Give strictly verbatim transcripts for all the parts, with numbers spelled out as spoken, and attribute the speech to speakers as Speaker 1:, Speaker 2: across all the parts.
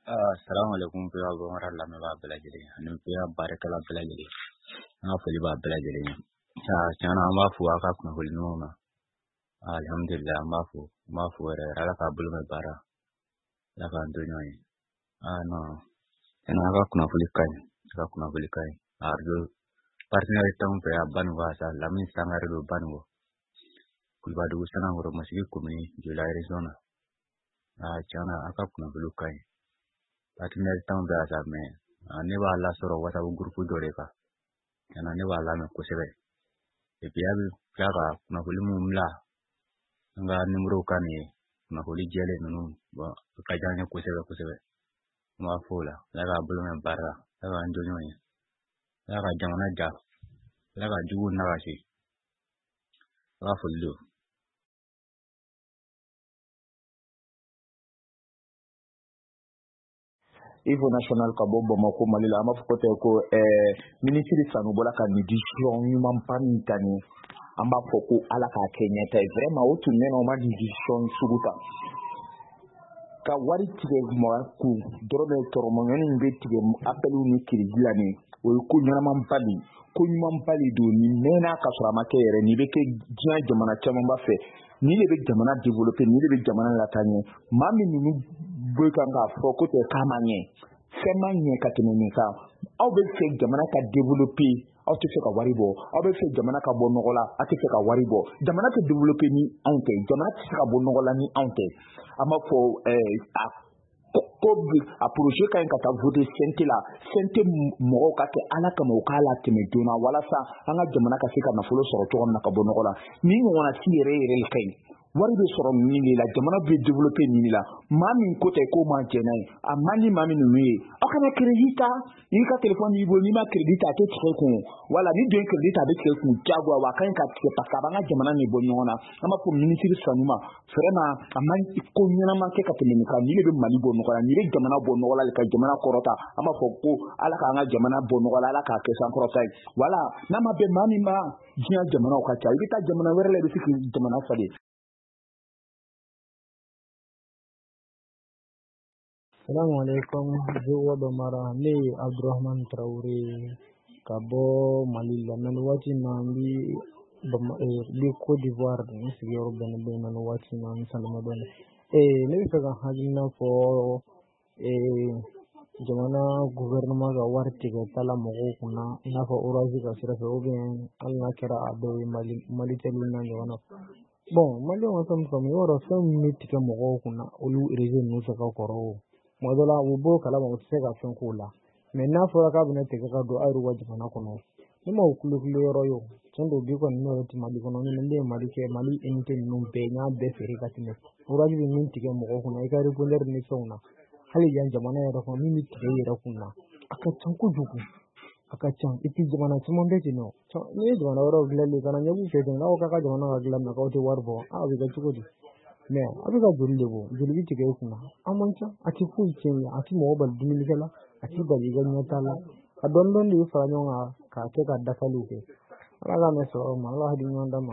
Speaker 1: Assalamu alaikum pe wa gomar Allah me ba bela jere anim pe baraka la bela jere na fali ba bela jere ta kana ma fu aka kuma hul no ma alhamdulillah ma fu ma fu re ala ka bulu me bara la ka ndo nyoy ah no kana aka kuma hul kai aka kuma hul kai arjo partner itam pe aban wa sa lamin sangar do bango kulba do sana ngoro masigi kumi jula Arizona ah kana aka kuma hul kai partner itam be asa me ne ba la soro wata grupu dore ka kana ne ba la me kusebe e biya bi kaga kuna hul mumla nga numero kane kuna hul jele nunu ba ka janye kusebe kusebe ma fula la ga bulu me bara la ga njonyo ni la ga jamana ja la ga jugu na ga shi la fullu
Speaker 2: Ivo National ka bo Bamako Mali la ma fokote ko eh ministre sanu bola ka ni decision nyuma mpani tani amba foko ala ka Kenya tai vraiment o tun neno ma decision suguta ka wari tige mo ku dorobe toromo ngani be tige appelu ni kirigila ni o ko nyama mpani ko nyuma mpali do ni nena ka sura makere ni be ke jiya jamana chama ba fe ni le be jamana developper ni le be jamana latanye mami ni boyka nga foko te kamanye semanye kateneni ka aw be fe jamana ka developper aw te fe ka wari bo aw be fe jamana ka bo nogola aw te fe ka wari bo jamana te developper ni anke jamana te ka bo nogola ni anke ama fo eh a ko a projet kan ka ta voter sente la sente mo ka te ala ka mo kala te me dona wala sa anga jamana ka se ka na folo soro to na ka bo nogola ni ngona si yere yere kai wari be soro ni la jamana be developper ni la mami ko te ko ma jena a mani mami ni akana credita ni ka telephone ni bo ni ma credita te tse ko wala ni den credita be tse ko jagwa wa kan ka te pa ka banga jamana ni bo nyona ama ko ministry sanuma frema amani ko nyana ma ke ka te ni ka ni le be mali bo no ni le jamana bo no wala ka jamana korota ama fo ko ala ka nga jamana bo no wala ala ka ke san korota wala na ma be mami ma jiya jamana ka ta ibita jamana wala le be fiki jamana fade.
Speaker 3: Assalamu alaikum zuwa da mara ne Abdurrahman Traore kabo Mali la nan wati na bi bi Côte d'Ivoire ni si Yoruba na be nan wati na salama don eh ne bi ga hajin na fo eh jamana gouvernement ga warti ga tala mo kuna ina fa urazi ga sira fa oben Allah kira ado Mali Mali telu na wana bon Mali on sam sam yoro sam mitike mo kuna olu reason no sa ka koro modola ubo kala mo tsega fenkula menna fora ka bune tega ka do ayru waji kana kono ni mo kulu kulu yoro yo tondo bi ko no ti mali kono ni nde mali ke mali ente num be nya be feri ka tine uraji bi min tige mo ko na ikari ponder ni sona hali yan jamana ya ko ni tige yera kunna aka tanku juku aka chan iti jamana tumonde tino so ni jamana woro glele kana nyabu fete na o ka ka jamana ga glam na ko te warbo a bi ga chukudi me abiga jurlebo jurbi tige kuna amancha ati fu kenya ati mo bal dumini kala ati bali ganya tala adon don di fa nyonga ka ke ka dakalu ke ala me so ma Allah di nyonda ma.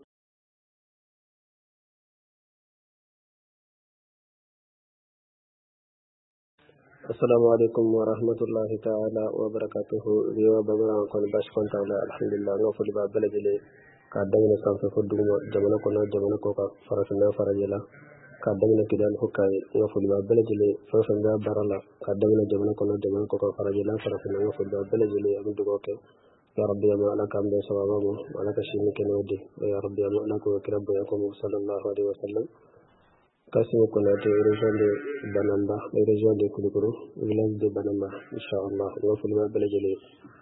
Speaker 4: Assalamu alaikum wa rahmatullahi ta'ala wa barakatuhu riwa babara kon bash kon ta'ala alhamdulillah no fodi ba belajele ka dangane sanfa foduma jamana kono jamana ko ka farasna farajela ka dangane kidan hukay no fodi ba belajele farasna barala ka dangane jamana kono jamana ko ka farajela farasna no fodi ba belajele am dugo ke ya rabbi ya ala kam be sababu ala ka shini ken wodi ya rabbi ya ala ko ke rabbi ko sallallahu alaihi wasallam kasimo kono te région de Banamba région de Koulikoro village de Banamba inshallah no fodi ba belajele